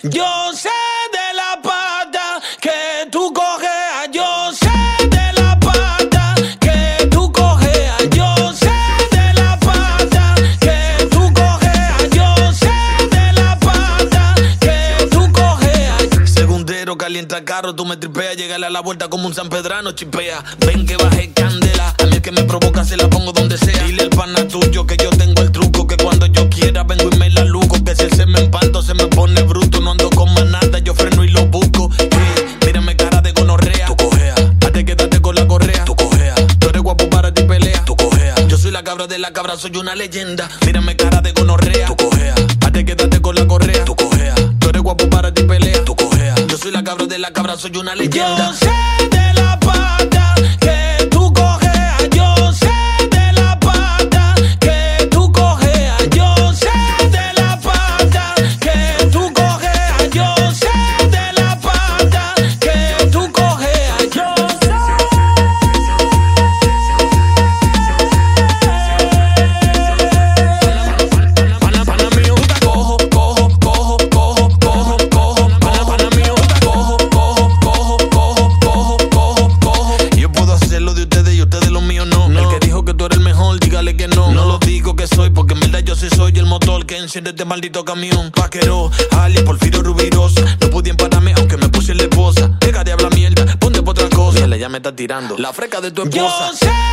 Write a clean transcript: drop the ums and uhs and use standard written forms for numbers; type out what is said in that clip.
Yo sé de la pata que tú cojeas. Yo sé de la pata que tú cojeas. Yo sé de la pata que tú cojeas. Yo sé de la pata que tú cojeas. Segundero, calienta carro, tú me tripeas. Llegale a la vuelta como un San Pedrano, chipea. Ven que baje candela. A mí el que me provoca se la pongo donde sea. Dile al pana tuyo que yo tengo el truco, que cuando yo quiera vengo y me la luco. Que si él se me empanto se me pone bruto. No ando con manada, yo freno y lo busco. Mírame cara de gonorrea, tú cojea. Hazte quédate con la correa, tú cojea. Tú eres guapo para ti pelea, tú cojea. Yo soy la cabra de la cabra, soy una leyenda. Mírame cara de gonorrea, tú cojea. Hazte quédate con la correa, tú cojea. Tú eres guapo para ti pelea, tú cojea. Yo soy la cabra de la cabra, soy una leyenda. Yo sé de la pata que tú cojeas. Yo sé de la pata que tú cojeas. Yo sé de la pata que tú cojeas. Yo sé de la pata que tú cojeas. Yo sé. Pana mío, cojo. Pana mío, cojo. Yo puedo hacer lo de ustedes y ustedes lo mío no. El que dijo que tú eres el mejor, dígale que no. No lo digo que soy, porque en verdad yo sí soy el motor que enciende este maldito camión. Vaquero, Ali, Porfirio Rubirosa. No pude pararme aunque me puse la esposa. Deja de hablar mierda, ponte por otra cosa. Mierda, ya me está tirando la freca de tu esposa. Yo sé